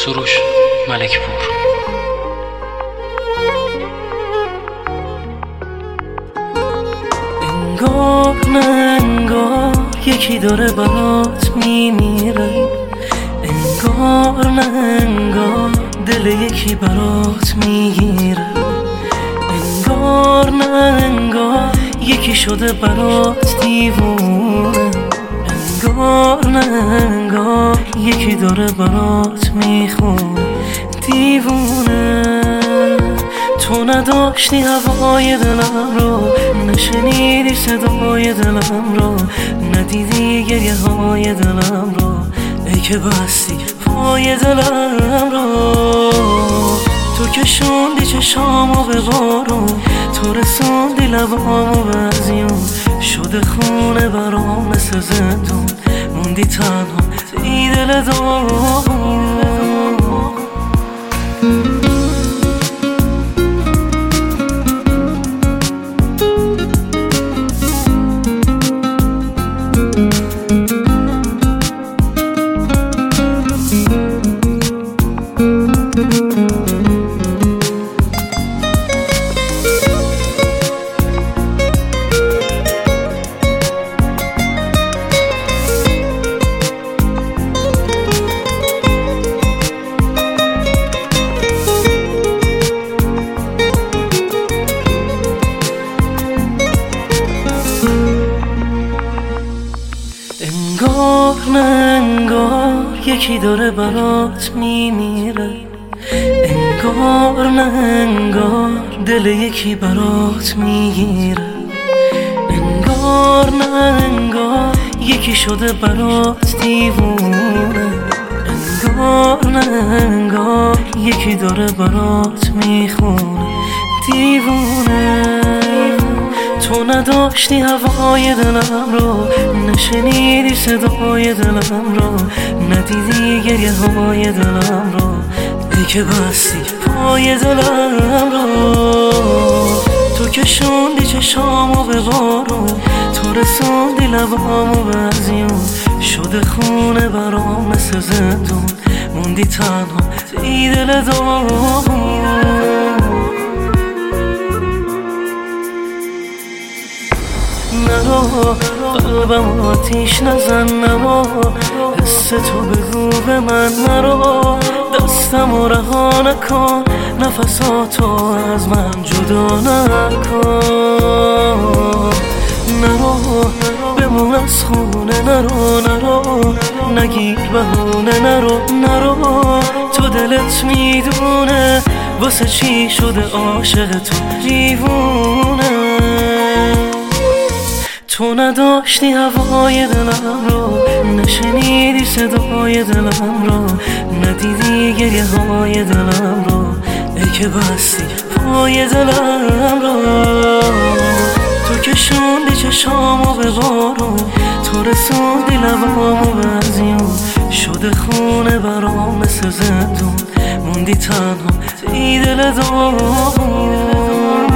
سروش ملک پور. انگار نه انگار یکی داره برات میمیره، انگار نه انگار دل یکی برات میگیره، انگار نه انگار یکی شده برات دیوونه، انگار نه انگار یکی داره برات میخونه دیوونه. تو نداشتی هوای دلم رو، نشنیدی صدای دلم رو، ندیدی گریه های دلم رو، ای که بستی پای دلم رو. تو کشوندی چشامو به بارون، تو رسوندی لبامو به ازیون، شده خونه برام مثل زندون، موندی تنها ای دل دارم. انگار نه انگار یکی داره برات میمیره، انگار نه انگار دل یکی برات میگیره، انگار نه انگار یکی شده برات دیوونه، انگار نه انگار یکی داره برات میخونه دیوونه. تو نداشتی هوای دلم رو، نشنیدی صدای دلم رو، ندیدی گریه های دلم رو، ای که بستی پای دلم رو. تو کشوندی چشامو به بارون، تو رسوندی لبامو به ازیون، شده خونه برام مثل زندون، موندی تنها ای دل دارم. نرو قلبم آتیش نزن، نرو حس تو بگو به من، نرو دستم و رها نکن، نفساتو از من جدا نکن، نرو بمون از خونه، نرو نگیر بهونه، نرو تو دلت میدونه واسه چی شده عاشق تو دیوونه. تو نداشتی هوای دلم رو، نشنیدی صدای دلم رو، ندیدی گریه های دلم رو، ای که بستی پای دلم رو. تو کشوندی چشامو به بارون، تو رسوندی لبامو به ازیون، شده خونه برام مثل زندون، موندی تنها ای دل دارم.